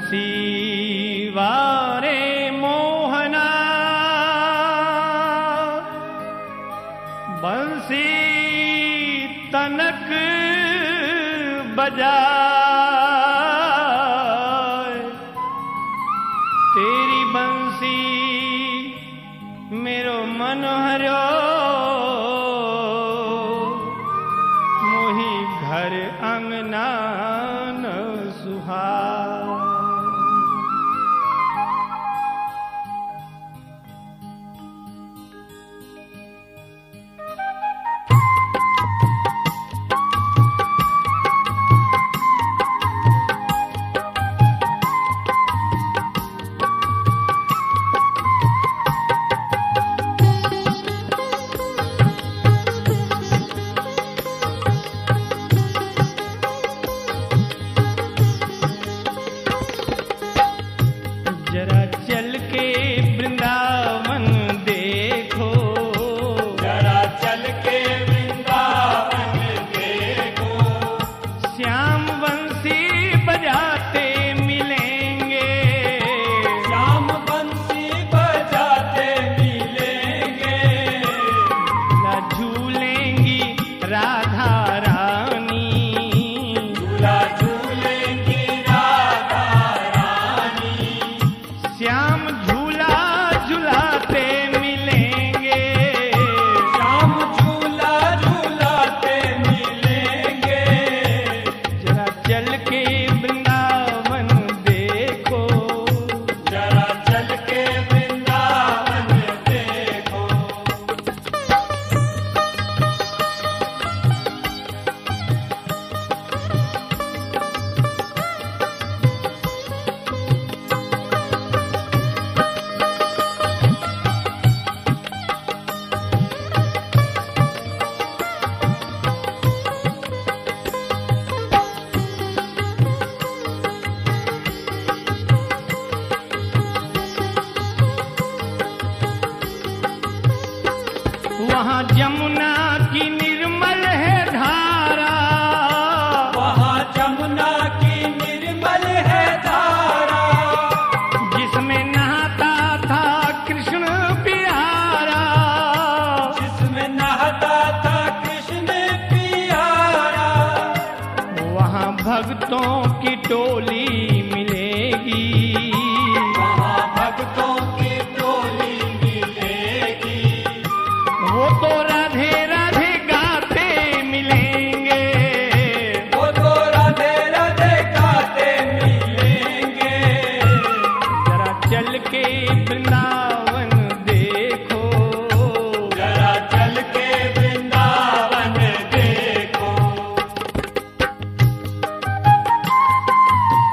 बंसी वारे मोहना बंसी तनक बजाए, तेरी बंसी मेरो मन हरो, मोही घर अंगना न सुहाए। जरा चल के वृंदावन देखो, जरा चल के वृंदावन देखो, श्याम बंसी बजाते मिलेंगे, श्याम बंसी बजाते मिलेंगे, झूला झूलेंगी राधा रानी, झूला झूलेंगी राधा रानी, श्याम झूला झुलाते मिलेंगे, श्याम झूला झूलाते मिलेंगे, जरा चल के वृंदावन देखो, जरा चल के वृंदावन देखो। वहाँ जमुना की निर्मल है धारा, वहाँ जमुना की निर्मल है धारा, जिसमें नहाता था कृष्ण प्यारा, जिसमें नहाता था कृष्ण प्यारा, वहाँ भक्तों की टोली मिलेगी, वहाँ भक्तों की टोली मिलेगी, वो तो राधे राधे गाते मिलेंगे, वो तो राधे राधे गाते मिलेंगे, जरा चल के वृंदावन देखो, जरा चल के वृंदावन देखो।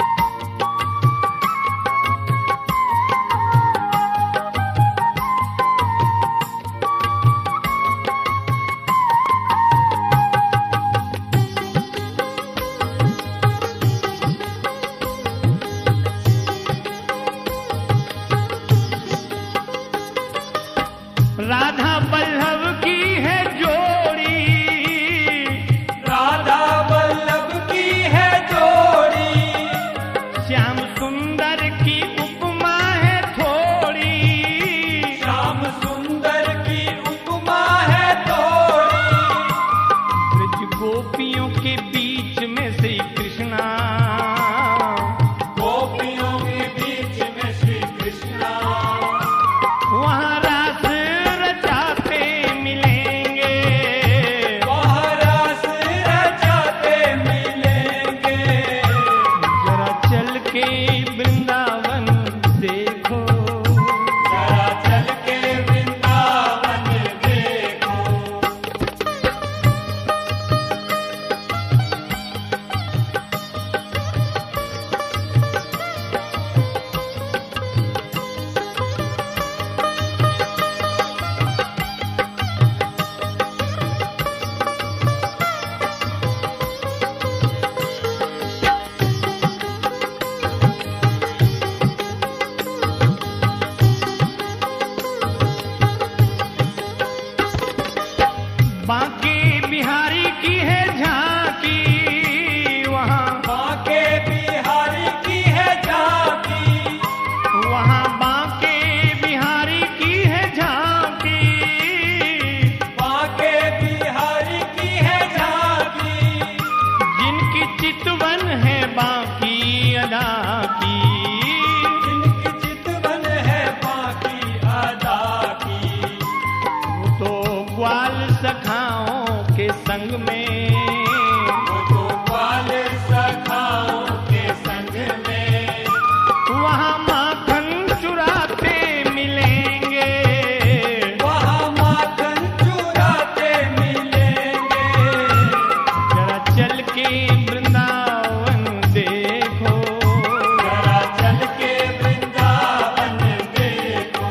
ग्वाल सखाओं के संग में, वो तो ग्वाल सखाओं के संग में, वहाँ माखन चुराते मिलेंगे, वहाँ माखन चुराते मिलेंगे। जरा चल के वृंदावन देखो, जरा चल के वृंदावन देखो।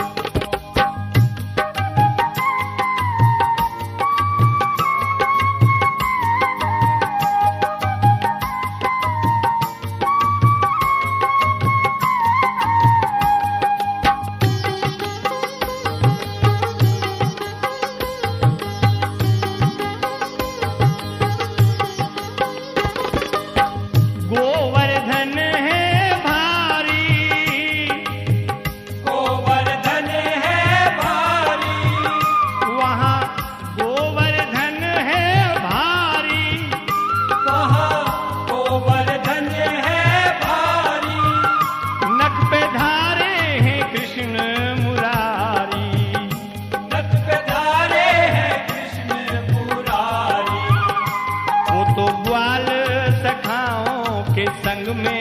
गोवर्धन है भारी, गोवर्धन है भारी, वहाँ गोवर्धन है भारी, वहाँ गोवर्धन है भारी, नख पे धारे हैं कृष्ण मुरारी, नथ पे धारे हैं कृष्ण मुरारी। वो तो ग्वाल सखाओं के संग में,